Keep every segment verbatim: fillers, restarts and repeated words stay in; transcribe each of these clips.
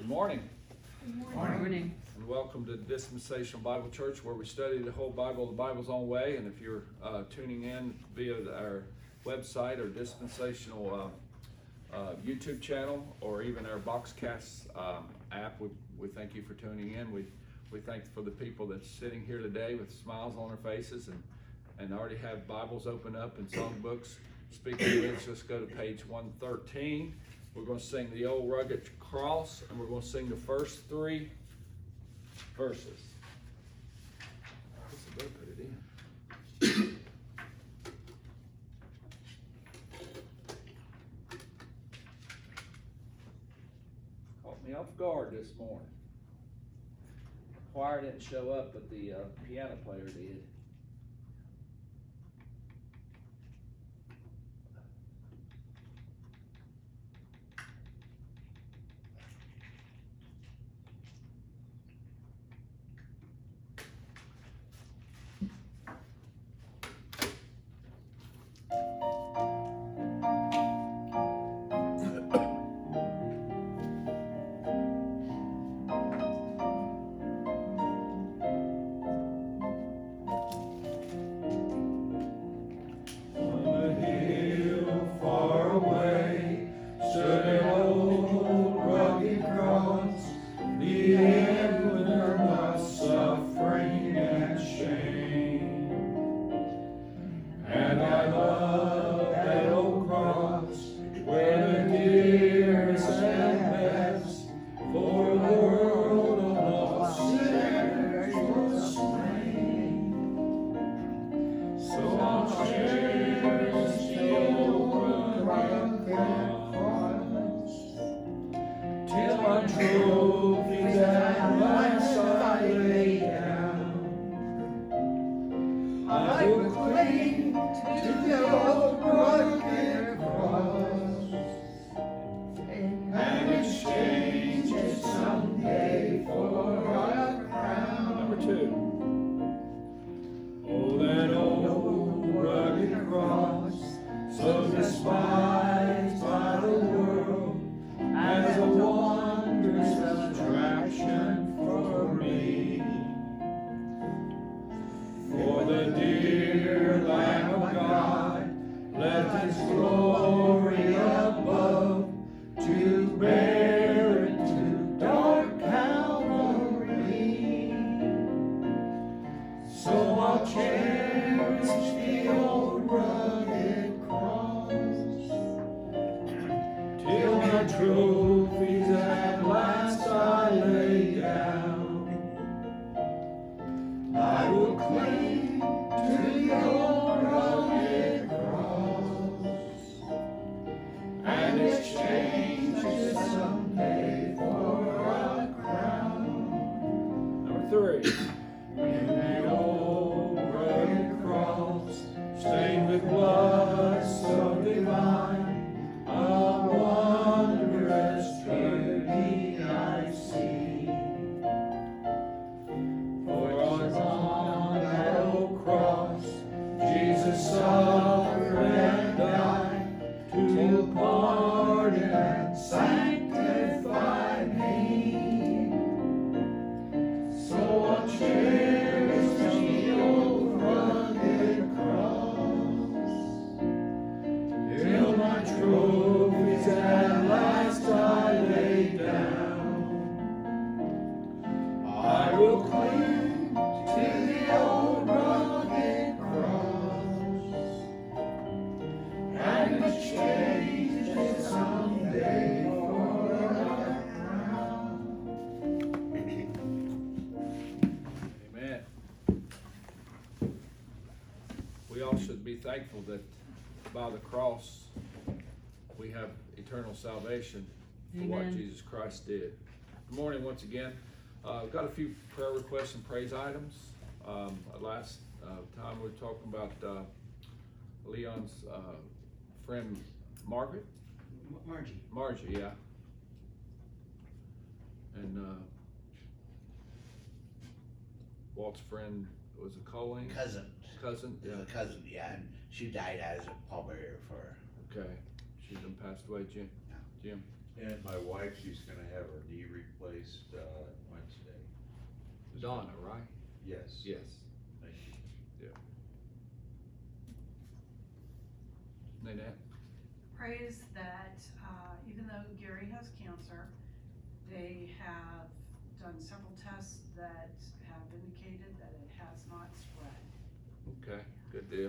Good morning. Good morning. Morning. Morning. And welcome to Dispensational Bible Church, where we study the whole Bible, the Bible's own way. And if you're uh, tuning in via our website or dispensational uh, uh, YouTube channel, or even our Boxcast um, app, we, we thank you for tuning in. We we thank for the people that's sitting here today with smiles on their faces and and already have Bibles open up and songbooks. Speaking of which, let's go to page one thirteen. We're going to sing the old rugged cross, and we're going to sing the first three verses. I guess I better put it in. Caught me off guard this morning. Choir didn't show up, but the uh, piano player did. Thankful that by the cross we have eternal salvation for Amen. What Jesus Christ did. Good morning once again. Uh, I've got a few prayer requests and praise items. Um, last uh, time we were talking about uh, Leon's uh, friend Margaret. Margie. Margie, yeah. And uh, Walt's friend was a Colleen? Cousin. Cousin, yeah. A cousin, yeah, and she died as a pallbearer for her. Okay, she done passed away, Jim. Yeah. Jim. And my wife, she's gonna have her knee replaced, uh, Wednesday. Donna, right? Yes. Yes. Thank you. Nanette? Praise that, uh, even though Gary has cancer, they have done several tests that have indicated that it has not spread. Okay, good deal.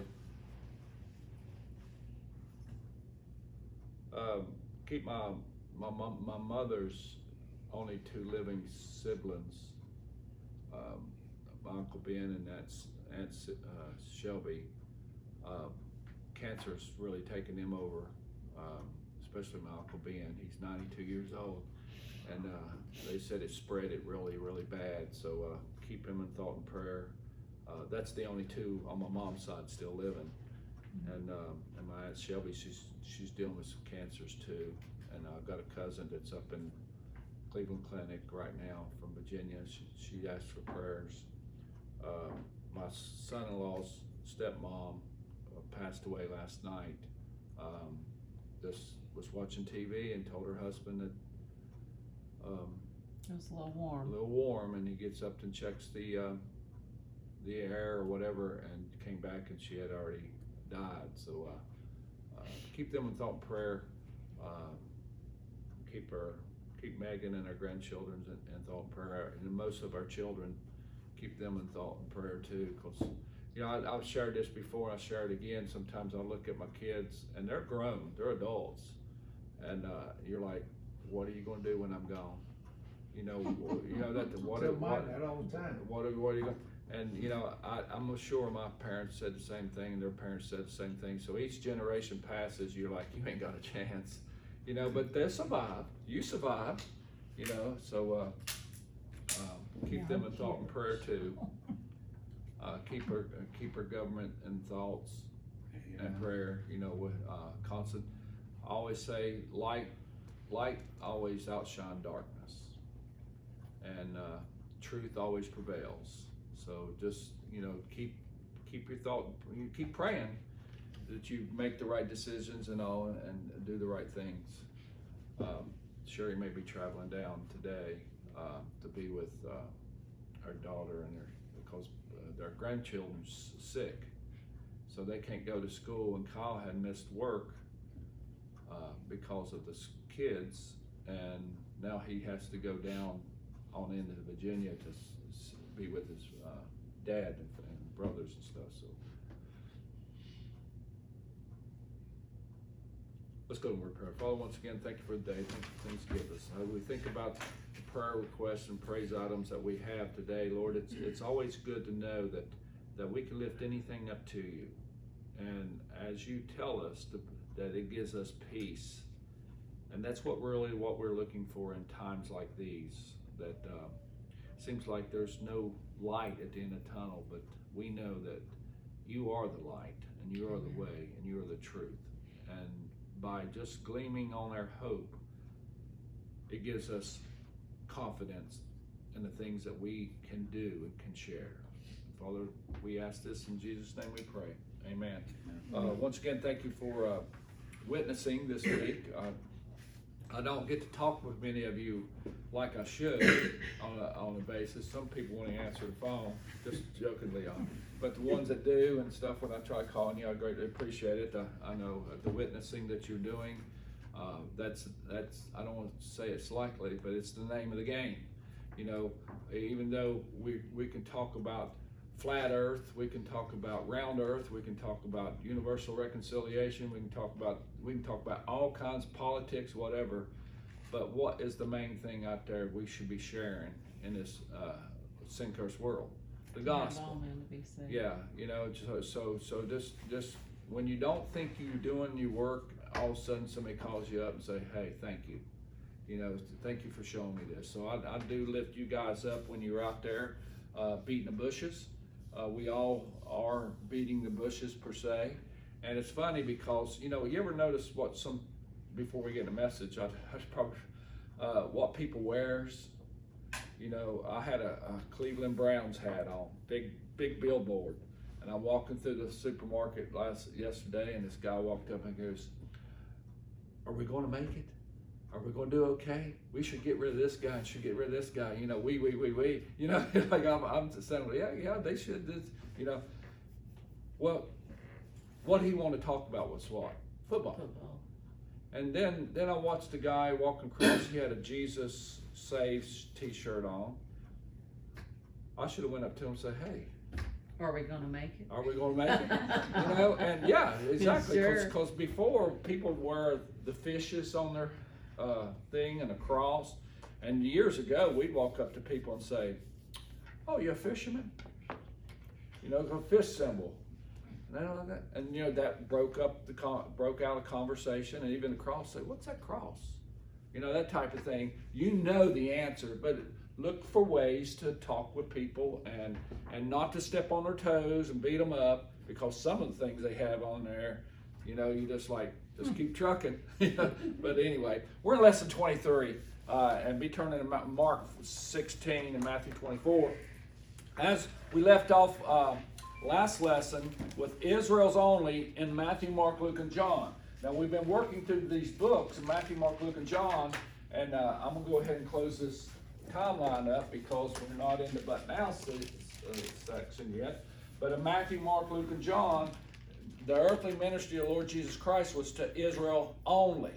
Um, keep my, my mom, my mother's only two living siblings, um, my Uncle Ben and that's Aunt uh, Shelby. Uh, cancer's really taken them over, um, especially my Uncle Ben. He's ninety-two years old, and uh, they said it spread it really, really bad. So uh, keep him in thought and prayer. Uh, that's the only two on my mom's side still living, and um, and my Aunt Shelby, she's she's dealing with some cancers too. And I've got a cousin that's up in Cleveland Clinic right now from Virginia. She, she asked for prayers. Uh, my son-in-law's stepmom uh, passed away last night. Um, just was watching T V and told her husband that um, It was a little a warm. little warm, and he gets up and checks the uh, the air or whatever, and came back and she had already died. So uh, uh, keep them in thought and prayer. Uh, keep her, keep Megan and our grandchildren in, in thought and prayer, and most of our children, keep them in thought and prayer too. Cause you know I, I've shared this before. I share it again. Sometimes I look at my kids, and they're grown, they're adults, and uh, you're like, what are you going to do when I'm gone? You know, you know that what Tell what, mine that all the time. what, what are you going? And you know, I, I'm sure my parents said the same thing, and their parents said the same thing. So each generation passes, you're like, you ain't got a chance, you know. But they survived. You survived, you know. So uh, um, keep Yeah, them I'm in thought and cute. prayer too. Uh, keep her, uh, keep her government in thoughts and prayer. You know, with uh, constant. I always say, light, light always outshine darkness, and uh, truth always prevails. So just, you know, keep keep your thought, you keep praying that you make the right decisions and all, and do the right things. Um, Sherry may be traveling down today uh, to be with uh, her daughter and her, because uh, their grandchildren's sick, so they can't go to school. And Kyle had missed work uh, because of the s- kids, and now he has to go down on into Virginia to s- s- be with his uh, dad and, and brothers and stuff. So let's go to word prayer. Father, once again, thank you for the day. Thank you for things you give us. Uh, we think about the prayer requests and praise items that we have today, Lord. It's it's always good to know that that we can lift anything up to you, and as you tell us to, that it gives us peace, and that's what really what we're looking for in times like these. That uh, seems like there's no light at the end of the tunnel, but we know that you are the light, and you are the way, and you are the truth. And by just gleaming on our hope, it gives us confidence in the things that we can do and can share. Father, we ask this in Jesus' name we pray. Amen. Uh, once again, thank you for uh, witnessing this week. Uh, I don't get to talk with many of you like I should on a, on a basis. Some people want to answer the phone, just jokingly on. But the ones that do and stuff, when I try calling you, I greatly appreciate it. I, I know the witnessing that you're doing, uh, that's, that's, I don't want to say it's likely, but it's the name of the game. You know, even though we, we can talk about flat earth, we can talk about round earth, we can talk about universal reconciliation, we can talk about we can talk about all kinds of politics, whatever, but what is the main thing out there we should be sharing in this uh, sin cursed world? The gospel. All men to be saved. Yeah, you know, so so so just just when you don't think you're doing your work, all of a sudden somebody calls you up and say, hey, thank you. You know, thank you for showing me this. So I, I do lift you guys up when you're out there uh, beating the bushes. Uh, we all are beating the bushes per se. And it's funny because, you know, you ever notice what some, before we get a message, I, I probably, uh, what people wears. You know, I had a, a Cleveland Browns hat on, big, big billboard. And I'm walking through the supermarket last yesterday, and this guy walked up and goes, are we going to make it? are we going to do okay? We should get rid of this guy and should get rid of this guy. You know, we, we, we, we. You know, like I'm, I'm just saying, yeah, yeah, they should. This, you know, well, what he wanted to talk about was what? Football. Football. And then, then I watched a guy walking across. He had a Jesus Saves T-shirt on. I should have went up to him and said, "Hey, Are we gonna make it? are we going to make it?" You know, and yeah, exactly. Sure. Because before people wear the fishes on their uh, thing and a cross, and years ago we'd walk up to people and say, "Oh, you a fisherman?" You know, a fish symbol. And, I don't know that. And you know that broke up the con- broke out a conversation, and even the cross said, "What's that cross?" You know, that type of thing. You know the answer, but look for ways to talk with people and and not to step on their toes and beat them up, because some of the things they have on there, you know, you just like, just keep trucking. But anyway, we're in lesson twenty-three, uh, and be turning to Mark sixteen and Matthew twenty-four. As we left off uh, last lesson with Israel's only in Matthew, Mark, Luke, and John. Now we've been working through these books in Matthew, Mark, Luke, and John, and uh, I'm going to go ahead and close this timeline up because we're not in the but now uh, section yet. But in Matthew, Mark, Luke, and John, the earthly ministry of the Lord Jesus Christ was to Israel only.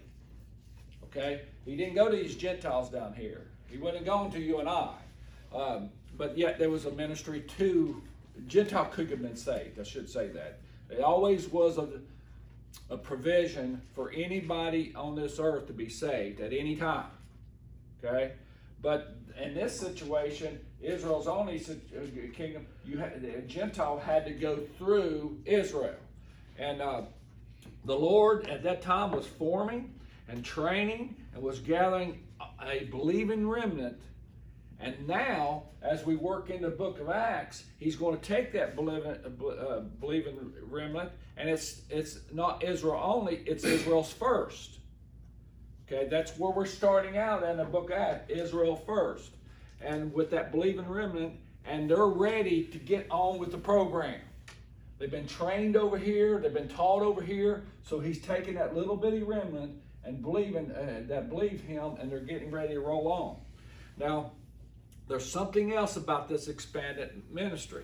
Okay? He didn't go to these Gentiles down here. He wasn't going to you and I. Um, but yet there was a ministry to, Gentile could have been saved, I should say that. It always was a, a provision for anybody on this earth to be saved at any time. Okay? But in this situation, Israel's only kingdom, you had, a Gentile had to go through Israel. And uh, the Lord at that time was forming and training and was gathering a believing remnant. And now, as we work in the book of Acts, he's going to take that believing, uh, believing remnant, and it's, it's not Israel only, it's Israel's first. Okay, that's where we're starting out in the book of Acts, Israel first. And with that believing remnant, and they're ready to get on with the program. They've been trained over here, they've been taught over here, so he's taking that little bitty remnant and believing uh, that believe him, and they're getting ready to roll on. Now, there's something else about this expanded ministry.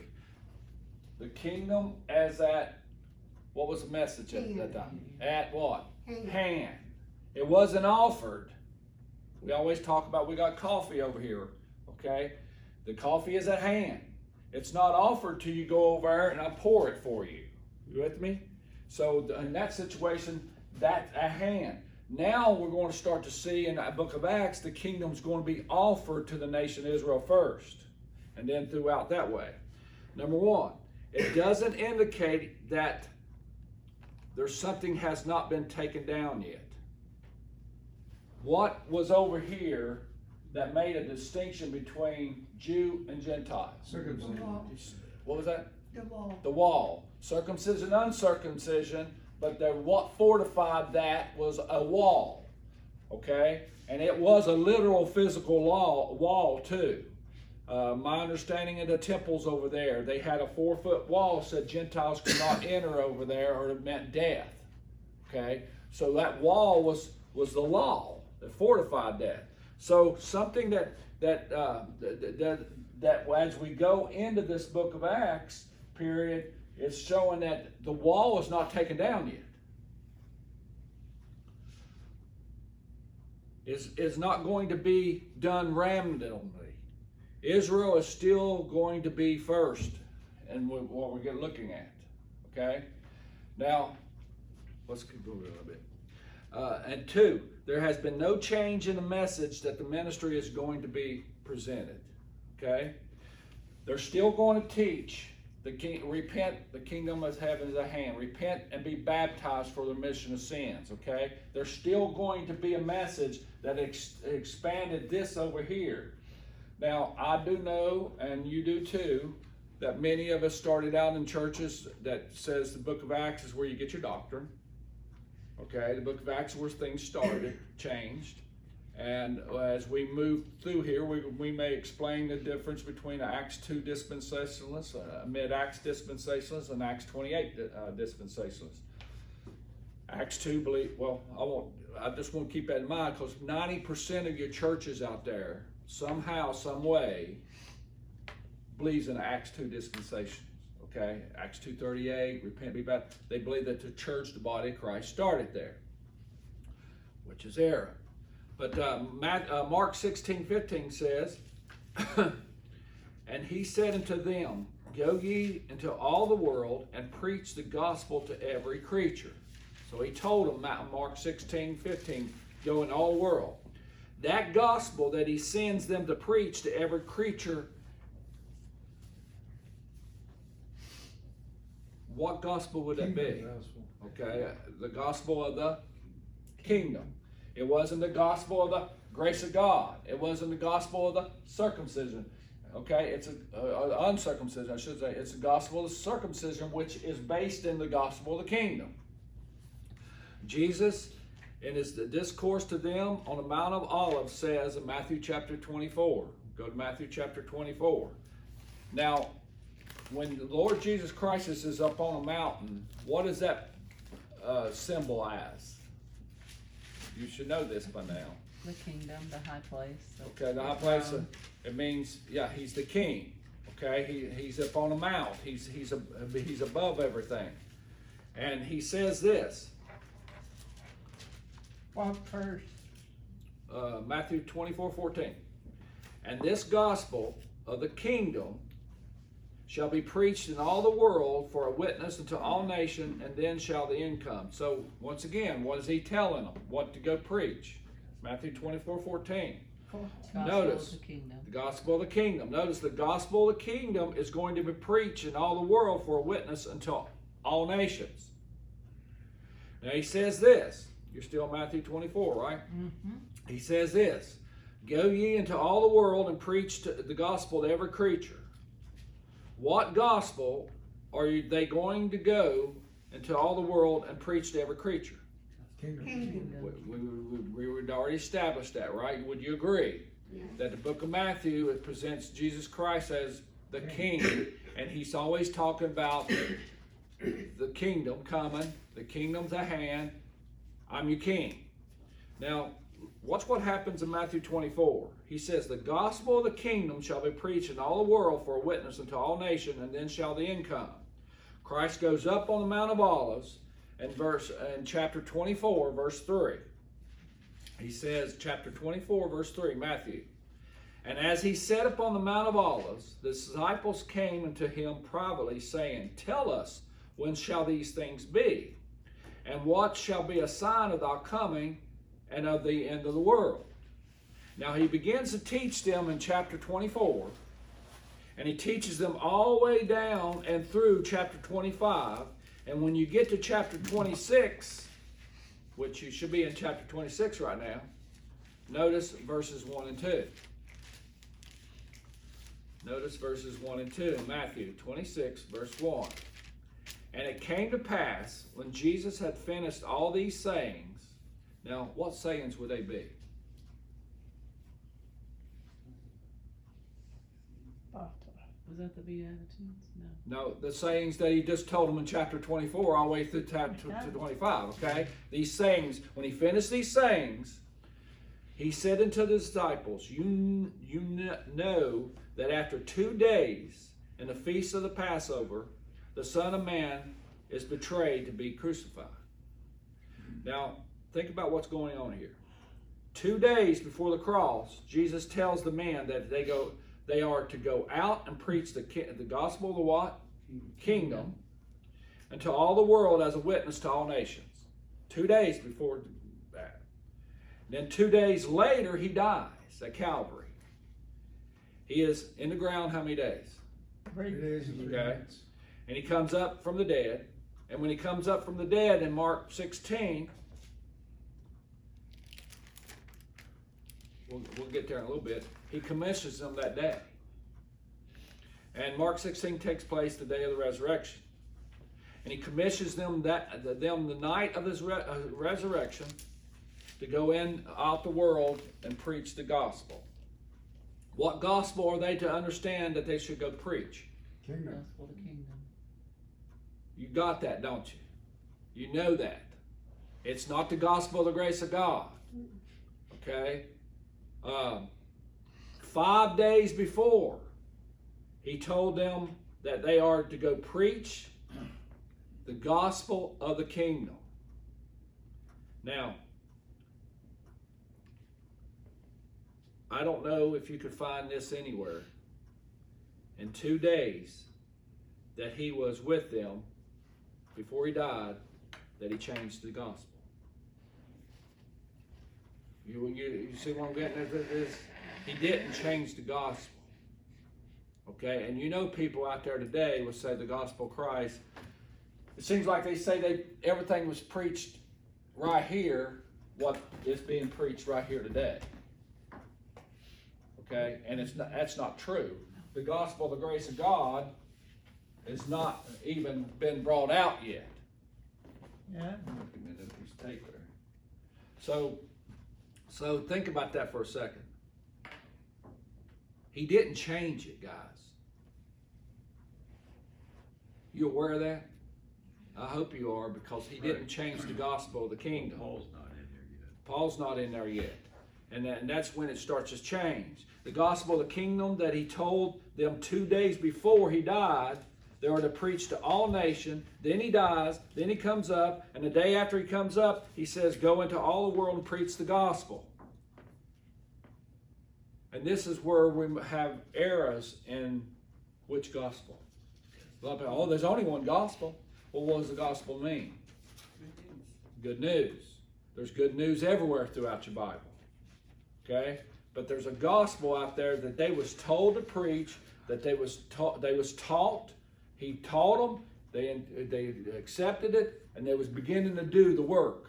The kingdom as at, what was the message at that time? At what? Hand. Hand. It wasn't offered. We always talk about we got coffee over here, okay? The coffee is at hand. It's not offered till you go over there and I pour it for you. You with me? So in that situation, that's at hand. Now we're going to start to see in the book of Acts, the kingdom's going to be offered to the nation of Israel first, and then throughout that way. Number one, it doesn't indicate that there's something has not been taken down yet. What was over here that made a distinction between Jew and Gentile? Circumcision. What was that? The law. The wall. Circumcision, uncircumcision, but the, what fortified that was a wall. Okay? And it was a literal physical law, wall too. Uh, my understanding of the temples over there, they had a four foot wall, said Gentiles could not enter over there or it meant death. Okay? So that wall was, was the law that fortified that. So something that, that, uh, that, that, that as we go into this book of Acts period, it's showing that the wall is not taken down yet. It's, it's not going to be done randomly. Israel is still going to be first in what we're getting looking at. Okay? Now, let's keep moving a little bit. Uh, and two, there has been no change in the message that the ministry is going to be presented. Okay? They're still going to teach the king, repent, the kingdom of heaven is at hand. Repent and be baptized for the remission of sins. Okay? There's still going to be a message that ex expanded this over here. Now, I do know, and you do too, that many of us started out in churches that says the book of Acts is where you get your doctrine. Okay, the book of Acts is where things started, changed. And as we move through here, we, we may explain the difference between Acts two dispensationalists, uh, mid-Acts dispensationalists, and Acts twenty-eight uh, dispensationalists. Acts two, believe, well, I won't, I just want to keep that in mind because ninety percent of your churches out there, somehow, some way, believes in Acts two dispensation. Okay, Acts two thirty-eight, repent, be baptized. They believe that the church, the body of Christ, started there, which is error. But uh, Matt, uh, Mark sixteen fifteen says, and he said unto them, go ye into all the world and preach the gospel to every creature. So he told them, Mark sixteen fifteen, go in all the world. That gospel that he sends them to preach to every creature, what gospel would that be? Okay, the gospel of the kingdom. It wasn't the gospel of the grace of God. It wasn't the gospel of the circumcision. Okay, it's a, a uncircumcision, I should say. It's the gospel of the circumcision, which is based in the gospel of the kingdom. Jesus, in his discourse to them on the Mount of Olives, says in Matthew chapter twenty-four. Go to Matthew chapter twenty-four. Now, when the Lord Jesus Christ is up on a mountain, what is that uh, symbol as? You should know this by now. The kingdom, the high place. Okay, the high place, uh, it means, yeah, he's the king. Okay, he, he's up on a mount. He's, he's, a, he's above everything. And he says this. What verse? Uh, Matthew twenty-four fourteen. And this gospel of the kingdom shall be preached in all the world for a witness unto all nations, and then shall the end come. So, once again, what is he telling them? What to go preach? Matthew twenty-four fourteen. Gospel Notice, of the kingdom. the gospel of the kingdom. Notice the gospel of the kingdom is going to be preached in all the world for a witness unto all nations. Now he says this. You're still Matthew twenty-four, right? Mm-hmm. He says this. Go ye into all the world and preach to the gospel to every creature. What gospel are they going to go into all the world and preach to every creature? Kingdom. We, we, we, we would already establish that, right? Would you agree? Yeah. That the book of Matthew, it presents Jesus Christ as the king, and he's always talking about the kingdom coming, the kingdom's at hand, I'm your king. Now, watch what happens in Matthew twenty-four. He says, the gospel of the kingdom shall be preached in all the world for a witness unto all nations, and then shall the end come. Christ goes up on the Mount of Olives, and verse in chapter twenty-four, verse three. He says, chapter twenty-four, verse three, Matthew. And as he sat upon the Mount of Olives, the disciples came unto him privately, saying, tell us, when shall these things be? And what shall be a sign of thy coming and of the end of the world? Now he begins to teach them in chapter twenty-four, and he teaches them all the way down and through chapter twenty-five. And when you get to chapter twenty-six, which you should be in chapter twenty-six right now, notice verses one and two. Notice verses one and two in Matthew twenty-six, verse one. And it came to pass, when Jesus had finished all these sayings, now what sayings would they be? Was that the Beatitudes? No. No, the sayings that he just told them in chapter twenty-four all the way through chapter to twenty-five, okay? These sayings, when he finished these sayings, he said unto the disciples, you, you know that after two days in the feast of the Passover, the Son of Man is betrayed to be crucified. Now, think about what's going on here. Two days before the cross, Jesus tells the man that they go, they are to go out and preach the, the gospel of the what? Kingdom. And to all the world as a witness to all nations. Two days before that. Then two days later, he dies at Calvary. He is in the ground how many days? Three days and three Okay. nights. And he comes up from the dead. And when he comes up from the dead in Mark sixteen, we'll, we'll get there in a little bit, he commissions them that day. And Mark sixteen takes place the day of the resurrection. And he commissions them that them the night of his re, uh, resurrection to go in out the world and preach the gospel. What gospel are they to understand that they should go preach? Kingdom. Gospel of the kingdom. You got that, don't you? You know that. It's not the gospel of the grace of God. Okay? Um, five days before, he told them that they are to go preach the gospel of the kingdom. Now, I don't know if you could find this anywhere. In two days that he was with them before he died, that he changed the gospel. You, you, you see what I'm getting at this? He didn't change the gospel. Okay, and you know people out there today will say the gospel of Christ. It seems like they say they everything was preached right here, what is being preached right here today. Okay, and it's not, that's not true. The gospel of the grace of God has not even been brought out yet. Yeah. So, so think about that for a second. He didn't change it, guys. You aware of that? I hope you are, because he didn't change the gospel of the kingdom. Paul's not in there yet. Paul's not in there yet. And, that, and that's when it starts to change. The gospel of the kingdom that he told them two days before he died, they are to preach to all nations. Then he dies, then he comes up, and the day after he comes up, he says, go into all the world and preach the gospel. And this is where we have errors in which gospel. A lot of people, oh, there's only one gospel. Well, what does the gospel mean? Good news. There's good news everywhere throughout your Bible. Okay? But there's a gospel out there that they was told to preach, that they was taught, they was taught. He taught them, they, they accepted it, and they was beginning to do the work.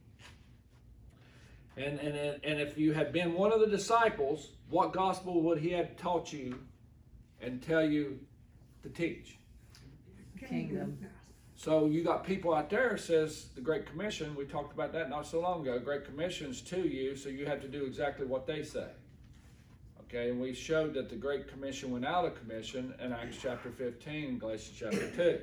And, and, and if you had been one of the disciples, what gospel would he have taught you and tell you to teach? Kingdom. So you got people out there, says the Great Commission, we talked about that not so long ago, Great Commission's to you, so you have to do exactly what they say. Okay, and we showed that the Great Commission went out of commission in Acts chapter fifteen and Galatians chapter two.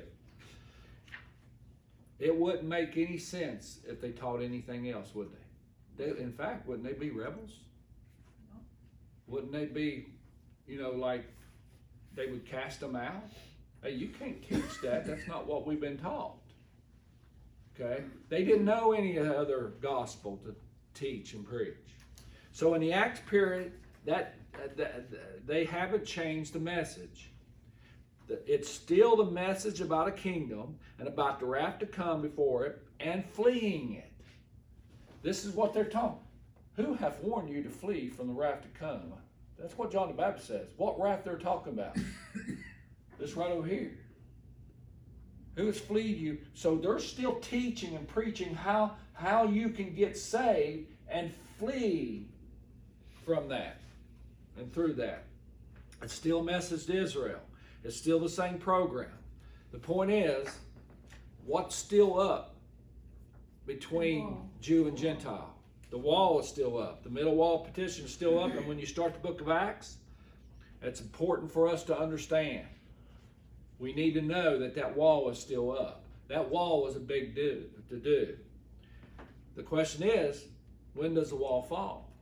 It wouldn't make any sense if they taught anything else, would they? They in fact, wouldn't they be rebels? Wouldn't they be, you know, like they would cast them out? Hey, you can't teach that. That's not what we've been taught. Okay? They didn't know any other gospel to teach and preach. So in the Acts period, that, that they haven't changed the message. It's still the message about a kingdom and about the wrath to come before it and fleeing it. This is what they're taught. Who hath warned you to flee from the wrath to come? That's what John the Baptist says. What wrath they're talking about? This right over here. Who has fleed you? So they're still teaching and preaching how, how you can get saved and flee from that and through that. It's still a message to Israel. It's still the same program. The point is, what's still up between Jew and Gentile? The wall is still up. The middle wall petition is still up. And when you start the book of Acts, it's important for us to understand. We need to know that that wall is still up. That wall was a big do to do. The question is, when does the wall fall?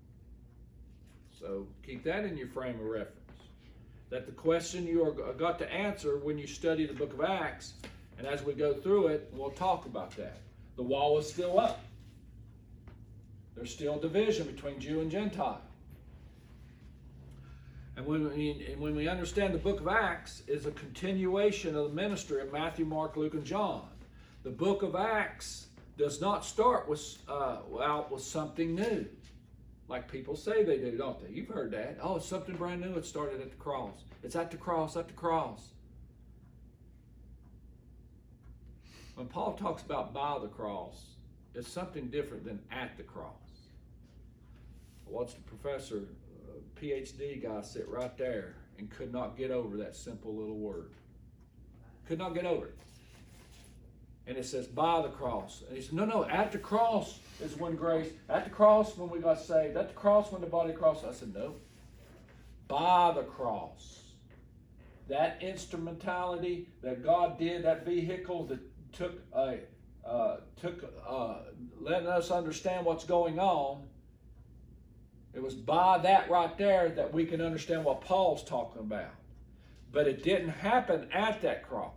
So keep that in your frame of reference. That the question you are got to answer when you study the book of Acts, and as we go through it, we'll talk about that. The wall is still up. There's still division between Jew and Gentile. And when we, and when we understand the book of Acts is a continuation of the ministry of Matthew, Mark, Luke, and John. The book of Acts does not start with, uh, out with something new. Like people say they do, don't they? You've heard that. Oh, it's something brand new. It started at the cross. It's at the cross, at the cross. When Paul talks about by the cross, it's something different than at the cross. I watched the professor, uh, P H D guy, sit right there and could not get over that simple little word. Could not get over it. And it says by the cross. And he said, no, no, at the cross is when grace, at the cross when we got saved, at the cross when the body crossed. I said, no. By the cross. That instrumentality that God did, that vehicle that took a, uh, took, uh, letting us understand what's going on. It was by that right there that we can understand what Paul's talking about. But it didn't happen at that cross.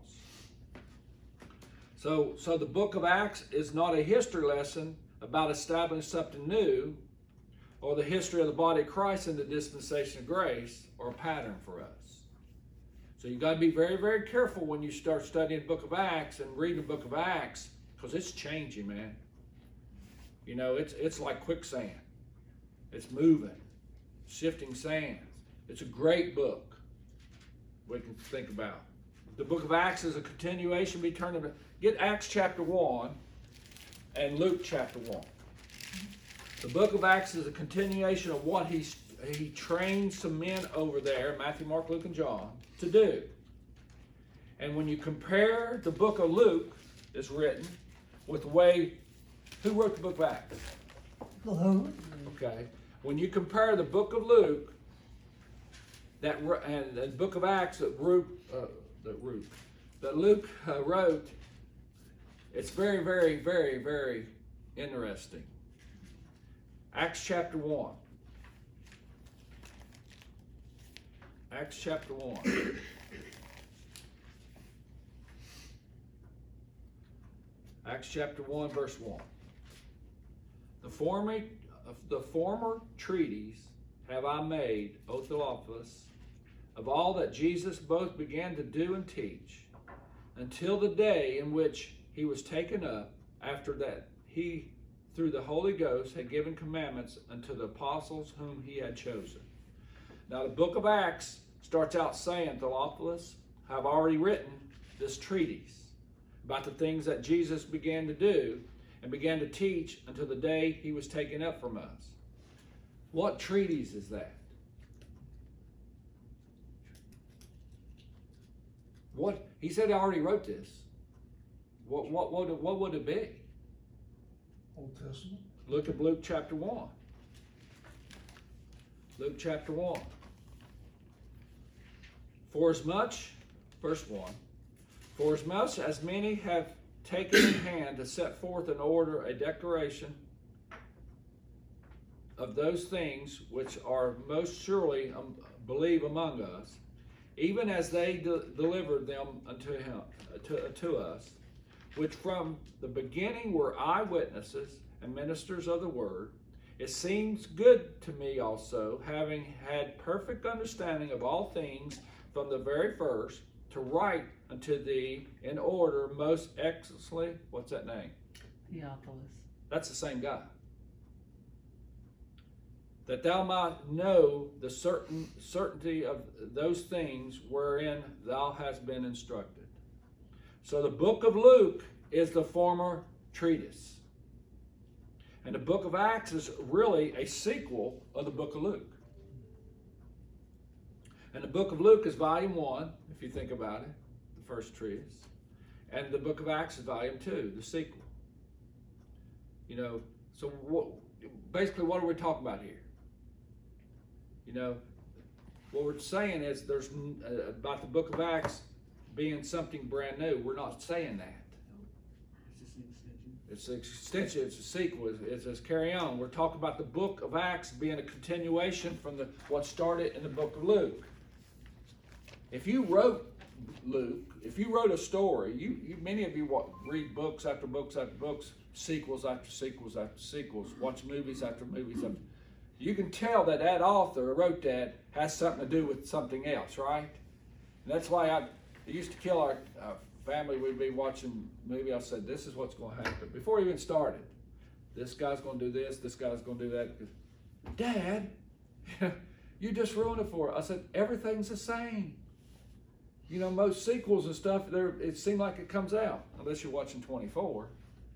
So, so the book of Acts is not a history lesson about establishing something new, or the history of the body of Christ in the dispensation of grace, or a pattern for us. So you got to be very, very careful when you start studying the book of Acts and reading the book of Acts, because it's changing, man. You know, it's it's like quicksand. It's moving, shifting sands. It's a great book we can think about. The book of Acts is a continuation. Be turned to get Acts chapter one and Luke chapter one. The book of Acts is a continuation of what he, he trained some men over there, Matthew, Mark, Luke, and John, to do. And when you compare the book of Luke, is written, with the way, who wrote the book of Acts? Hello. Okay. When you compare the book of Luke that and the book of Acts that Luke, uh, that Luke, that Luke uh, wrote, it's very, very, very, very interesting. Acts chapter one. Acts chapter one. Acts chapter one, verse one. The former, the former treatise have I made, O Theophilus, of all that Jesus both began to do and teach, until the day in which he was taken up, after that he, through the Holy Ghost, had given commandments unto the apostles whom he had chosen. Now the book of Acts starts out saying, Theophilus, have already written this treatise about the things that Jesus began to do and began to teach until the day he was taken up from us. What treatise is that? What he said he already wrote this. What what what would, what would it be? Old Testament. Look at Luke chapter one. Luke chapter one. For as much, verse one, for as much as many have taken in hand to set forth in order a declaration of those things which are most surely um, believe among us, even as they de- delivered them unto him, to, to us, which from the beginning were eyewitnesses and ministers of the word, it seems good to me also, having had perfect understanding of all things from the very first, to write unto thee in order most excellently. What's that name? Theophilus. That's the same guy. That thou might know the certain certainty of those things wherein thou hast been instructed. So the book of Luke is the former treatise. And the book of Acts is really a sequel of the book of Luke. And the book of Luke is volume one, if you think about it, the first treatise. And the book of Acts is volume two, the sequel. You know, so what, basically what are we talking about here? You know, what we're saying is there's uh, about the book of Acts being something brand new. We're not saying that. It's an extension, it's a sequel, it's, it's a carry on. We're talking about the book of Acts being a continuation from the what started in the book of Luke. If you wrote Luke, if you wrote a story, you, you many of you what, read books after books after books, sequels after sequels after sequels, watch movies after movies after. You can tell that that author who wrote that has something to do with something else, right? And that's why I it used to kill our uh, family. We'd be watching movie. I said, "This is what's going to happen." Before we even started, this guy's going to do this. This guy's going to do that. Dad, you just ruined it for us. I said, "Everything's the same." You know, most sequels and stuff, there it seemed like it comes out unless you're watching twenty-four.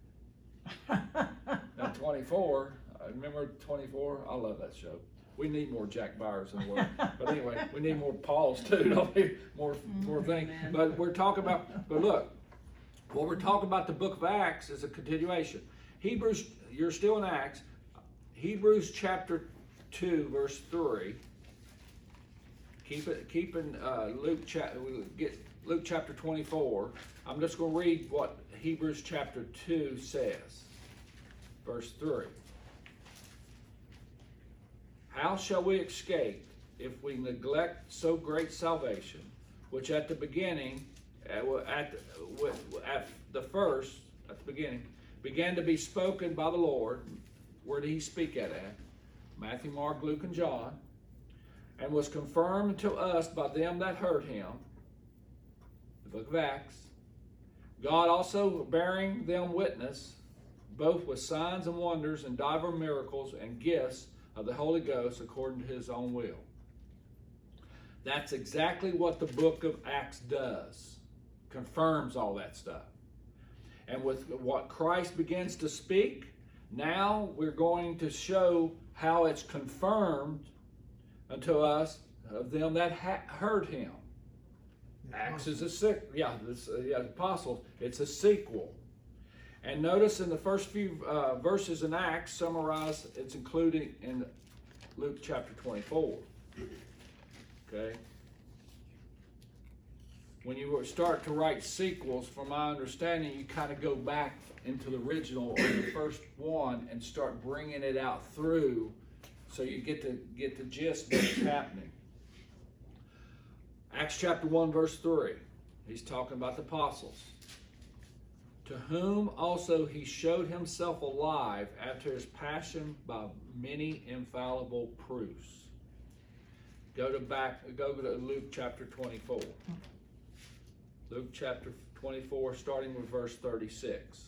Now twenty-four. I remember twenty-four. I love that show. We need more Jack Byers in the world. But anyway, we need more Pauls too, don't we? More, more things. Amen. But we're talking about, but look, what we're talking about the book of Acts is a continuation. Hebrews, you're still in Acts. Hebrews chapter two, verse three. Keep it, keeping uh, Luke, cha- get Luke chapter twenty-four. I'm just going to read what Hebrews chapter two says, verse three. How shall we escape if we neglect so great salvation, which at the beginning, at, at, at the first, at the beginning, began to be spoken by the Lord? Where did he speak at? at? Matthew, Mark, Luke, and John. And was confirmed to us by them that heard him. The book of Acts. God also bearing them witness, both with signs and wonders and divers miracles and gifts of the Holy Ghost according to his own will. That's exactly what the book of Acts does. Confirms all that stuff. And with what Christ begins to speak, now we're going to show how it's confirmed unto us of them that ha- heard him. Acts is a sick, yeah, this, uh, yeah, apostles. It's a sequel. And notice in the first few uh, verses in Acts, summarize, it's included in Luke chapter twenty-four. Okay. When you start to write sequels, from my understanding, you kind of go back into the original or the first one and start bringing it out through, so you get to get the gist of what's happening. Acts chapter one, verse three. He's talking about the apostles. To whom also he showed himself alive after his passion by many infallible proofs. Go to back. Go to Luke chapter twenty-four. Luke chapter twenty-four, starting with verse thirty-six.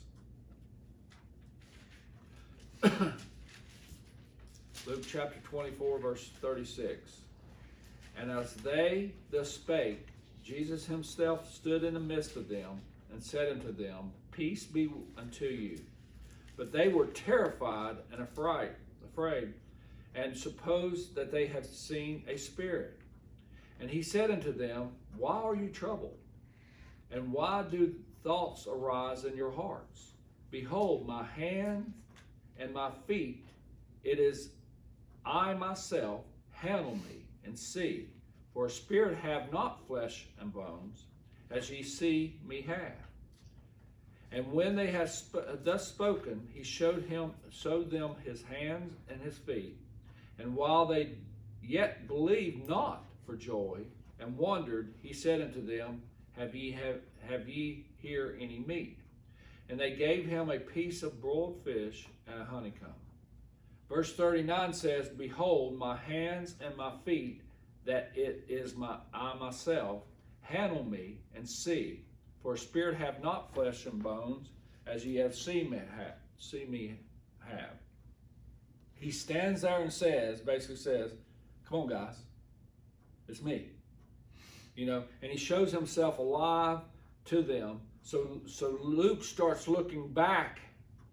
Luke chapter twenty-four, verse thirty-six. And as they thus spake, Jesus himself stood in the midst of them, and said unto them, Peace be unto you. But they were terrified and afraid, afraid, and supposed that they had seen a spirit. And he said unto them, Why are you troubled? And why do thoughts arise in your hearts? Behold, my hands and my feet, it is I myself, handle me and see. For a spirit have not flesh and bones, as ye see me have. And when they had sp- thus spoken, he showed him, showed them his hands and his feet. And while they yet believed not for joy, and wondered, he said unto them, Have ye have, have ye here any meat? And they gave him a piece of broiled fish and a honeycomb. Verse thirty-nine says, Behold, my hands and my feet, that it is my I myself, handle me and see. For a spirit have not flesh and bones, as ye have seen me have. See me have. He stands there and says, basically says, Come on, guys, it's me. You know, and he shows himself alive to them. So, so Luke starts looking back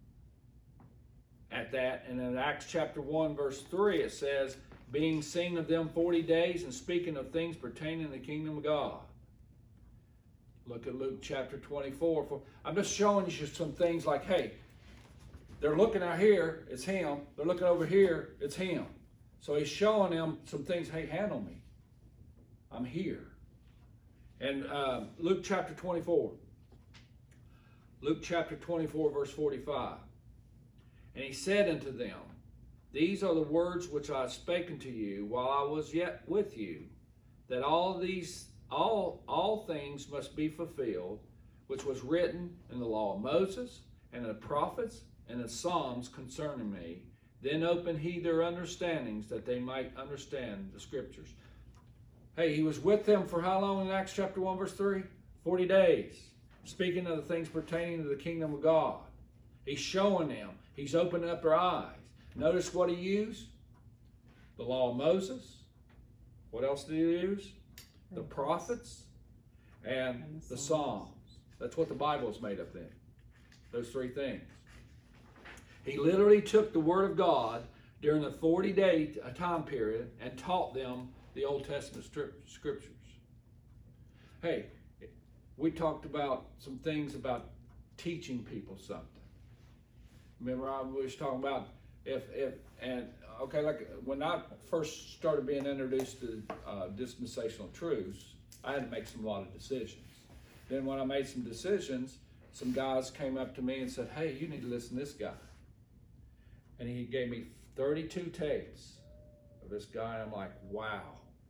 at that, and in Acts chapter one, verse three, it says, being seen of them forty days and speaking of things pertaining to the kingdom of God. Look at Luke chapter twenty-four. For, I'm just showing you some things like, hey, they're looking out here, it's him. They're looking over here, it's him. So he's showing them some things, hey, handle me. I'm here. And uh, Luke chapter twenty-four. Luke chapter twenty-four, verse forty-five. And he said unto them, These are the words which I have spoken to you while I was yet with you, that all these all all things must be fulfilled, which was written in the law of Moses and in the prophets and the Psalms concerning me. Then opened he their understandings, that they might understand the scriptures. Hey, he was with them for how long in Acts chapter one, verse three? Forty days, speaking of the things pertaining to the kingdom of God. He's showing them. He's opening up their eyes. Notice what he used? The law of Moses. What else did he use? The prophets and, and the, the Psalms. That's what the Bible is made up in. Those three things. He literally took the Word of God during the forty-day time period and taught them the Old Testament scriptures. Hey, we talked about some things about teaching people something. Remember, I was talking about if if and okay, like when I first started being introduced to uh, dispensational truths, I had to make some a lot of decisions. Then when I made some decisions, some guys came up to me and said, hey, you need to listen to this guy. And he gave me thirty-two tapes of this guy, and I'm like, wow,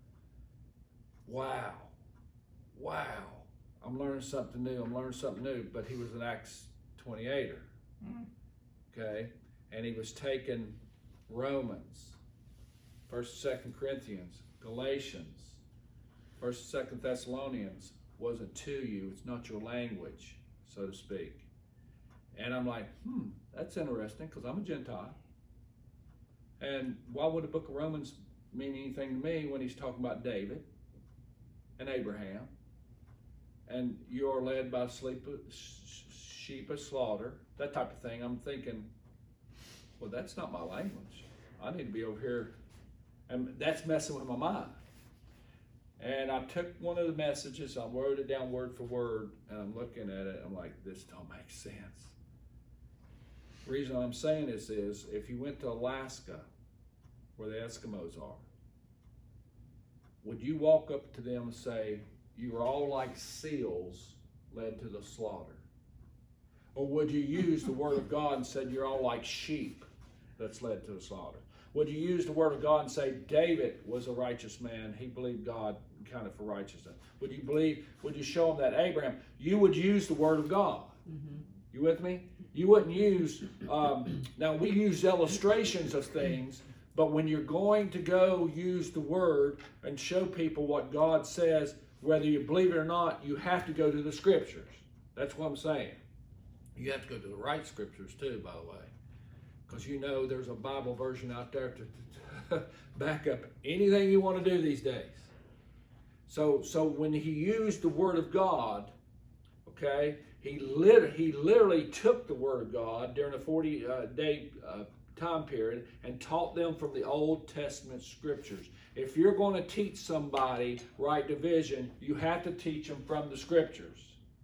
wow, wow. I'm learning something new, I'm learning something new, but he was an Acts twenty-eighter, Mm. okay? And he was taking Romans, First, Second Corinthians, Galatians, First, Second Thessalonians wasn't to you, it's not your language, so to speak. And I'm like, hmm, that's interesting, because I'm a Gentile. And why would the book of Romans mean anything to me when he's talking about David and Abraham? And you're led by sleep, sheep of slaughter, that type of thing. I'm thinking, well, that's not my language. I need to be over here. And that's messing with my mind. And I took one of the messages, I wrote it down word for word, and I'm looking at it, I'm like, this don't make sense. The reason I'm saying this is, if you went to Alaska, where the Eskimos are, would you walk up to them and say, you're all like seals led to the slaughter? Or would you use the word of God and said, you're all like sheep that's led to the slaughter? Would you use the word of God and say, David was a righteous man, he believed God kind of for righteousness? Would you believe, would you show them that Abraham? You would use the word of God. Mm-hmm. You with me? You wouldn't use, um, now we use illustrations of things, but when you're going to go use the word and show people what God says, whether you believe it or not, you have to go to the scriptures. That's what I'm saying. You have to go to the right scriptures too, by the way. Because you know there's a Bible version out there to, to back up anything you want to do these days. So, so when he used the word of God, okay, he, lit, he literally took the word of God during a forty day uh, time period and taught them from the Old Testament scriptures. If you're going to teach somebody right division, you have to teach them from the scriptures.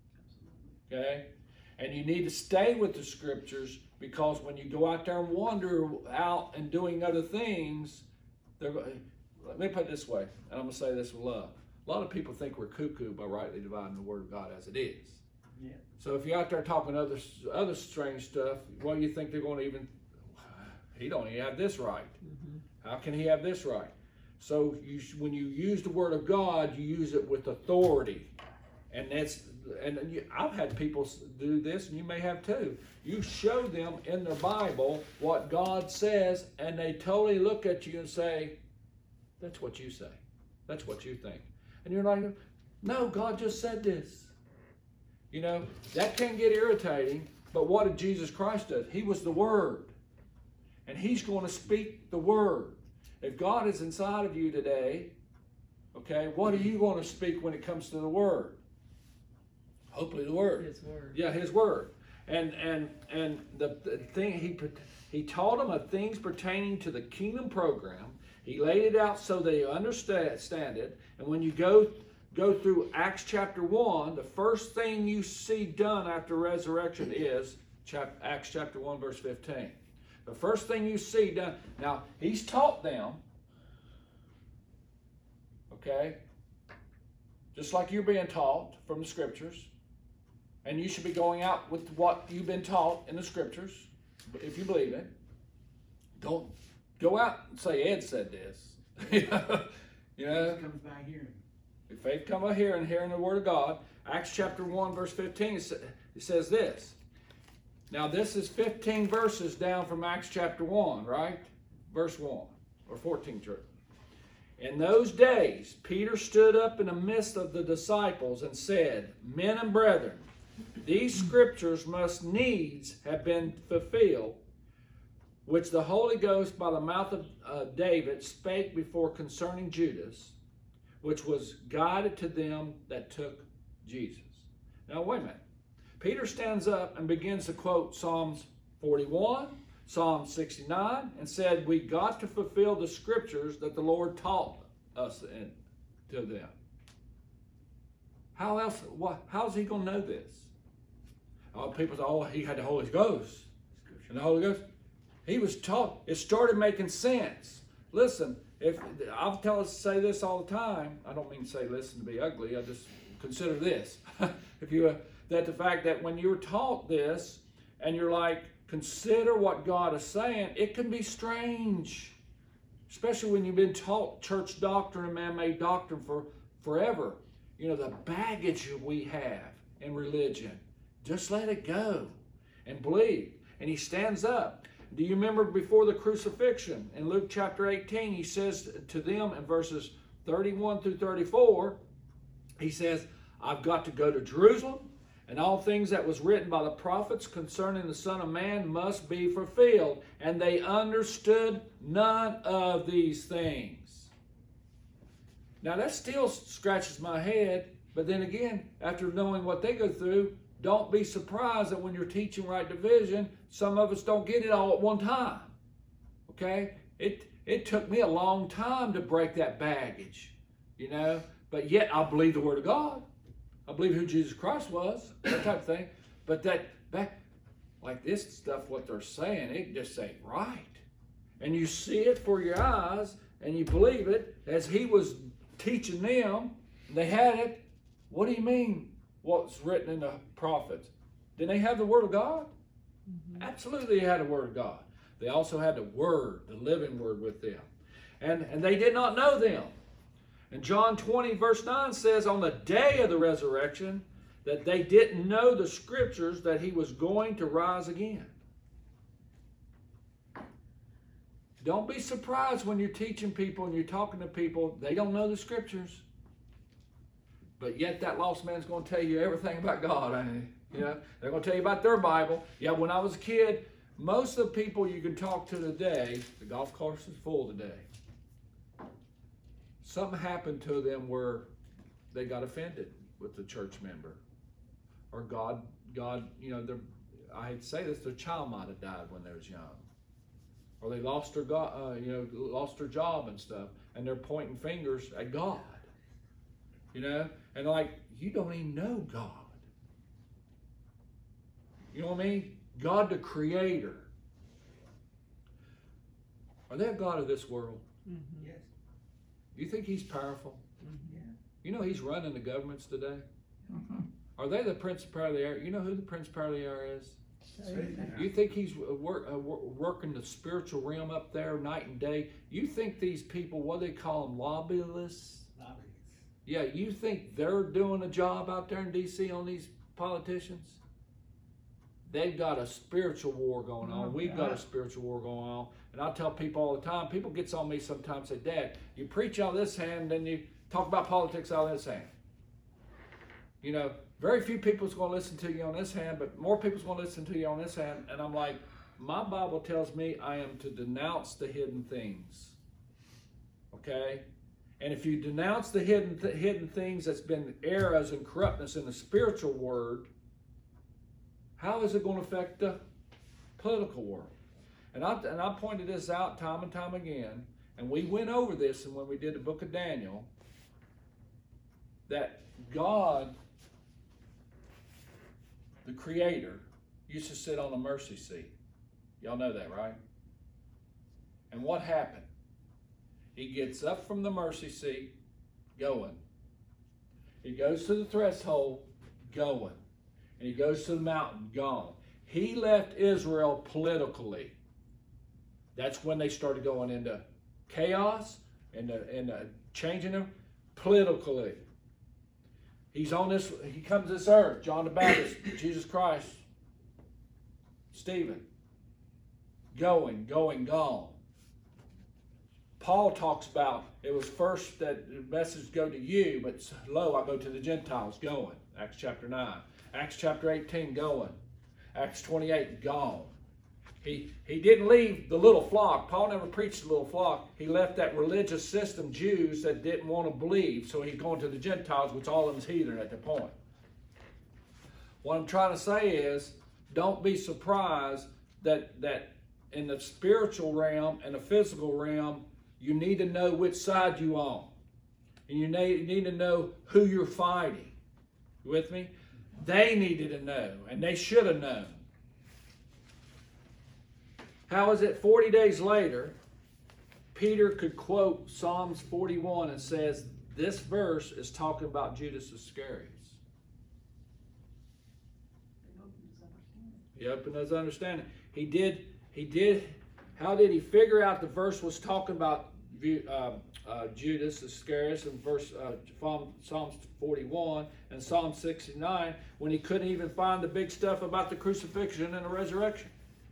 Okay? And you need to stay with the scriptures, because when you go out there and wander out and doing other things, they're going. Let me put it this way, and I'm going to say this with love. A lot of people think we're cuckoo by rightly dividing the word of God as it is. Yeah. So if you're out there talking other other strange stuff, well, you think they're going to even, he don't even have this right. Mm-hmm. How can he have this right? So you, when you use the word of God, you use it with authority. And that's, and you, I've had people do this, and you may have too. You show them in their Bible what God says, and they totally look at you and say, that's what you say. That's what you think. And you're like, no, God just said this. You know, that can get irritating, but what did Jesus Christ do? He was the Word. And He's going to speak the Word. If God is inside of you today, okay, what are you going to speak when it comes to the Word? Hopefully the Word. His word. Yeah, His Word. And and and the, the thing, he he taught them of things pertaining to the kingdom program. He laid it out so they understand it. And when you go go through Acts chapter one, the first thing you see done after resurrection is chap, Acts chapter one, verse fifteen. The first thing you see done. Now, he's taught them, okay, just like you're being taught from the scriptures. And you should be going out with what you've been taught in the scriptures, if you believe it. Don't go out and say, Ed said this. You know, It comes by hearing. if faith come by hearing, hearing the word of God. Acts chapter one, verse fifteen, it says this. Now this is fifteen verses down from Acts chapter one, right? Verse one, or fourteen, church. In those days, Peter stood up in the midst of the disciples and said, Men and brethren, these scriptures must needs have been fulfilled, which the Holy Ghost by the mouth of uh, David spake before concerning Judas, which was guided to them that took Jesus. Now wait a minute. Peter stands up and begins to quote Psalms forty-one, Psalm sixty-nine, and said, we got to fulfill the scriptures that the Lord taught us in, to them. How else, what, how's he going to know this? Oh, people say, oh, he had the Holy Ghost. And the Holy Ghost, he was taught, it started making sense. Listen, if I'll tell us to say this all the time. I don't mean to say listen to be ugly. I just consider this. if you that the fact that when you're taught this and you're like, consider what God is saying, it can be strange. Especially when you've been taught church doctrine and man-made doctrine for forever. You know, the baggage we have in religion. Just let it go and believe. And he stands up. Do you remember before the crucifixion in Luke chapter eighteen, he says to them in verses thirty-one through thirty-four, he says, I've got to go to Jerusalem, and all things that was written by the prophets concerning the Son of Man must be fulfilled. And they understood none of these things. Now that still scratches my head, but then again, after knowing what they go through, don't be surprised that when you're teaching right division, some of us don't get it all at one time. Okay? It it took me a long time to break that baggage, you know, but yet I believe the Word of God. I believe who Jesus Christ was, that type of thing. But that back, like this stuff, what they're saying, it just ain't right. And you see it for your eyes, and you believe it as he was teaching them. They had it. What do you mean? What's written in the prophets? Did they have the Word of God? Mm-hmm. Absolutely, they had the Word of God. They also had the Word, the living Word with them. And, and they did not know them. And John twenty verse nine says on the day of the resurrection that they didn't know the scriptures that he was going to rise again. Don't be surprised when you're teaching people and you're talking to people, they don't know the scriptures. But yet that lost man's going to tell you everything about God, ain't he? You know, they're going to tell you about their Bible. Yeah, when I was a kid, most of the people you can talk to today, the golf course is full today. Something happened to them where they got offended with the church member. Or God, God, you know, I hate to say this, their child might have died when they was young. Or they lost their, uh, you know, lost their job and stuff, and they're pointing fingers at God. You know, and like, you don't even know God. You know what I mean? God the Creator. Are they a God of this world? Mm-hmm. Yes. Do you think he's powerful? Mm-hmm. Yeah. You know he's running the governments today? Mm-hmm. Are they the principality of the air? You know who the principality of the air is? Satan. You think he's work, uh, working the spiritual realm up there night and day? You think these people, what do they call them, lobbyists? Lobbyists. Yeah, you think they're doing a job out there in D C on these politicians? They've got a spiritual war going on. Oh, We've got a God. spiritual war going on. And I tell people all the time, people gets on me sometimes and say, Dad, you preach out of this hand, then you talk about politics out of this hand. You know, very few people's going to listen to you on this hand, but more people's going to listen to you on this hand. And I'm like, my Bible tells me I am to denounce the hidden things. Okay? And if you denounce the hidden th- hidden things that's been errors and corruptness in the spiritual word, how is it going to affect the political world? And I, and I pointed this out time and time again, and we went over this and when we did the book of Daniel, that God, the Creator, used to sit on the mercy seat. Y'all know that, right? And what happened? He gets up from the mercy seat, going. He goes to the threshold, going. And he goes to the mountain, gone. He left Israel politically. That's when they started going into chaos and and changing them politically. He's on this, he comes to this earth, John the Baptist, Jesus Christ, Stephen, going, going, gone. Paul talks about, it was first that the message go to you, but lo, I go to the Gentiles, going. Acts chapter nine. Acts chapter eighteen, going. Acts twenty-eight, gone. He, he didn't leave the little flock. Paul never preached the little flock. He left that religious system, Jews that didn't want to believe. So he's going to the Gentiles, which all of them's heathen at that point. What I'm trying to say is, don't be surprised that, that in the spiritual realm and the physical realm, you need to know which side you're on. And you need, you need to know who you're fighting. You with me? They needed to know, and they should have known. How is it forty days later, Peter could quote Psalms forty-one and says, this verse is talking about Judas Iscariot. He opened his understanding. He did, he did, how did he figure out the verse was talking about uh, uh, Judas Iscariot in verse uh, Psalm forty-one and Psalm sixty-nine when he couldn't even find the big stuff about the crucifixion and the resurrection?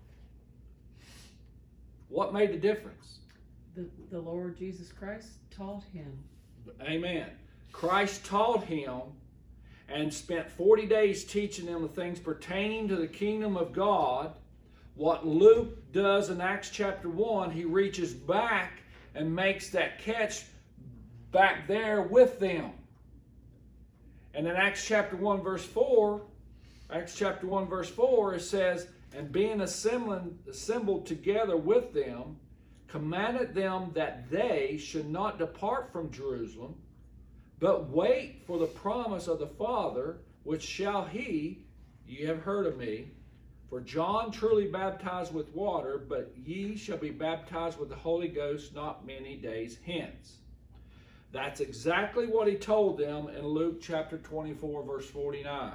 What made the difference? The, the Lord Jesus Christ taught him. Amen. Christ taught him and spent forty days teaching them the things pertaining to the kingdom of God. What Luke does in Acts chapter one, he reaches back and makes that catch back there with them. And in Acts chapter one verse four, Acts chapter one verse four, it says, and being assembled, assembled together with them, commanded them that they should not depart from Jerusalem, but wait for the promise of the Father, which shall he, ye have heard of me, for John truly baptized with water, but ye shall be baptized with the Holy Ghost not many days hence. That's exactly what he told them in Luke chapter twenty-four, verse forty-nine.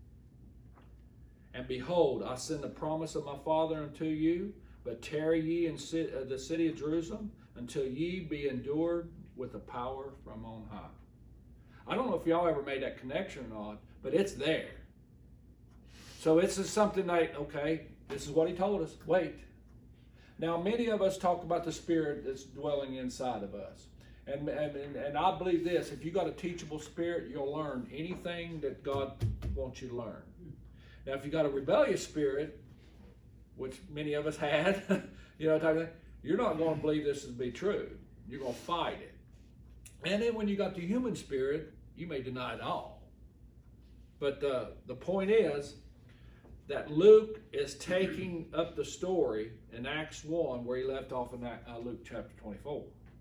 And behold, I send the promise of my Father unto you, but tarry ye in the city of Jerusalem until ye be endured with the power from on high. I don't know if y'all ever made that connection or not, but it's there. So it's just something like, okay, this is what he told us. Wait. Now, many of us talk about the Spirit that's dwelling inside of us. And, and, and I believe this, if you got a teachable spirit, you'll learn anything that God wants you to learn. Now, if you got a rebellious spirit, which many of us had, you know, type of thing, you're not going to believe this to be true. You're going to fight it. And then when you got the human spirit, you may deny it all. But uh, the point is that Luke is taking up the story in Acts one where he left off in uh, Luke chapter twenty-four.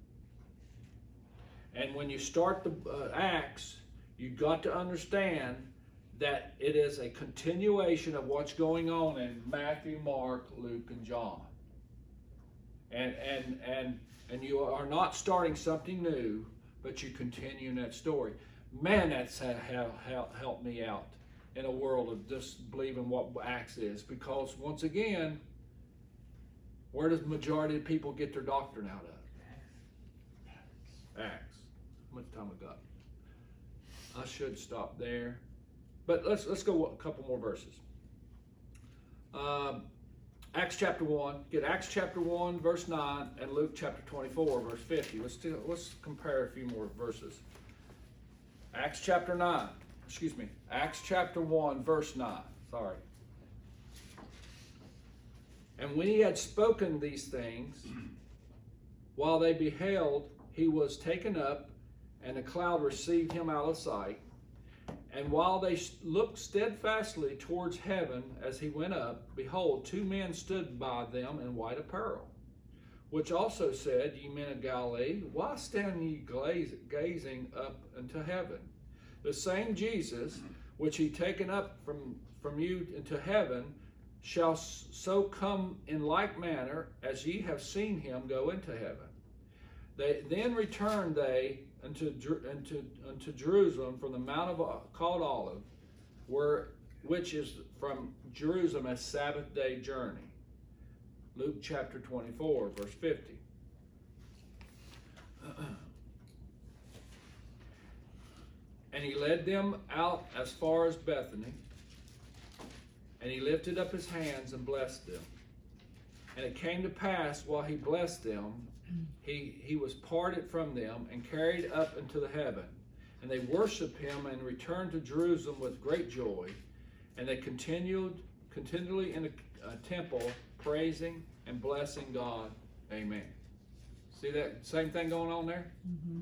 And when you start the uh, Acts, you've got to understand that it is a continuation of what's going on in Matthew, Mark, Luke, and John. And and and and you are not starting something new, but you continue in that story. Man, that's how helped me out in a world of just believing what Acts is. Because once again, where does the majority of people get their doctrine out of? Acts. How much time I got? I should stop there. But let's let's go a couple more verses. Um, Acts chapter one. Get Acts chapter one, verse nine, and Luke chapter twenty-four, verse fifty. Let's do, let's compare a few more verses. Acts chapter nine. Excuse me. Acts chapter one, verse nine. Sorry. And when he had spoken these things, while they beheld, he was taken up, and a cloud received him out of sight. And while they looked steadfastly towards heaven as he went up, behold, two men stood by them in white apparel, which also said, Ye men of Galilee, why stand ye gazing up into heaven? The same Jesus, which he taken up from, from you into heaven, shall so come in like manner as ye have seen him go into heaven. They then returned they unto, unto, unto Jerusalem from the Mount of called Olive, where, which is from Jerusalem a Sabbath day journey. Luke chapter twenty-four, verse fifty. And he led them out as far as Bethany, and he lifted up his hands and blessed them. And it came to pass, while he blessed them, he, he was parted from them and carried up into the heaven. And they worshiped him and returned to Jerusalem with great joy. And they continued continually in a, a temple, praising and blessing God. Amen. See that same thing going on there? Mm-hmm.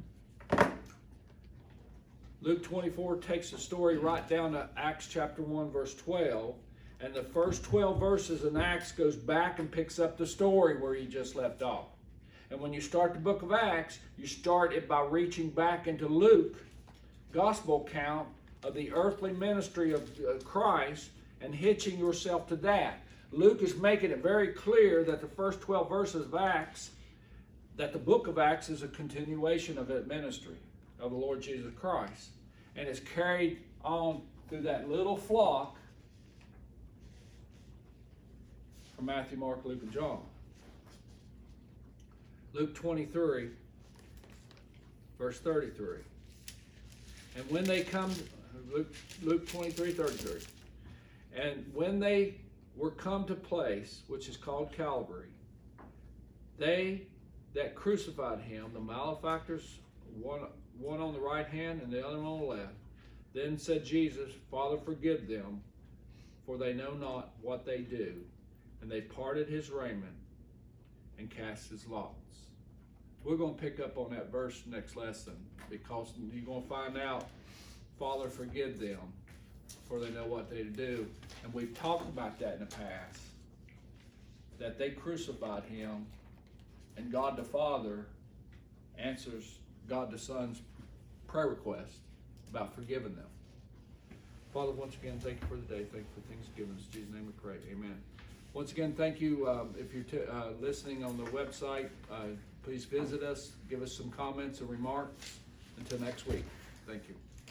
Luke twenty-four takes the story right down to Acts chapter one, verse twelve. And the first twelve verses in Acts goes back and picks up the story where he just left off. And when you start the book of Acts, you start it by reaching back into Luke, gospel account of the earthly ministry of Christ, and hitching yourself to that. Luke is making it very clear that the first twelve verses of Acts, that the book of Acts is a continuation of that ministry of the Lord Jesus Christ. And it's carried on through that little flock from Matthew, Mark, Luke, and John. Luke twenty-three, verse thirty-three. And when they come, Luke, Luke twenty-three, thirty-three. And when they were come to place, which is called Calvary, they that crucified him, the malefactors, one, one on the right hand and the other on the left, then said Jesus, Father, forgive them, for they know not what they do. And they parted his raiment and cast his lots. We're going to pick up on that verse next lesson, because you're going to find out, Father, forgive them, for they know what they do. And we've talked about that in the past, that they crucified him, and God the Father answers God the Son's prayer request about forgiving them. Father, once again, thank you for the day. Thank you for things given us. In Jesus' name we pray. Amen. Once again, thank you. Um, if you're t- uh, listening on the website, uh, please visit us. Give us some comments and remarks. Until next week. Thank you.